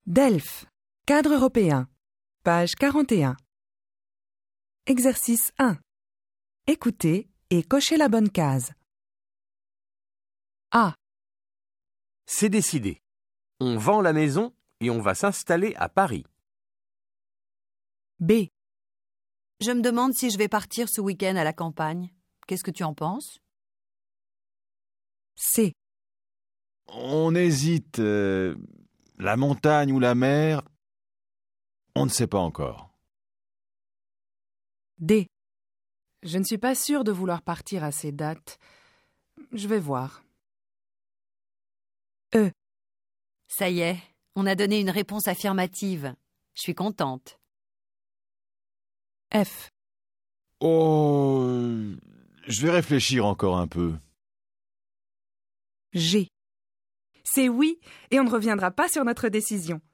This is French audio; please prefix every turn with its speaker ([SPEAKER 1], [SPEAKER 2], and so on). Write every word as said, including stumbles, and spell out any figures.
[SPEAKER 1] Delphes, cadre européen, page quarante et un. Exercice un. Écoutez et cochez la bonne case. A.
[SPEAKER 2] C'est décidé. On vend la maison et on va s'installer à Paris.
[SPEAKER 1] B.
[SPEAKER 3] Je me demande si je vais partir ce week-end à la campagne. Qu'est-ce que tu en penses?
[SPEAKER 1] C.
[SPEAKER 4] On hésite. euh, la montagne ou la mer, on ne sait pas encore.
[SPEAKER 1] D. Je ne suis pas sûre de vouloir partir à ces dates. Je vais voir. E.
[SPEAKER 3] Ça y est, on a donné une réponse affirmative. Je suis contente.
[SPEAKER 1] F.
[SPEAKER 4] Oh, je vais réfléchir encore un peu.
[SPEAKER 1] G. C'est oui, et on ne reviendra pas sur notre décision.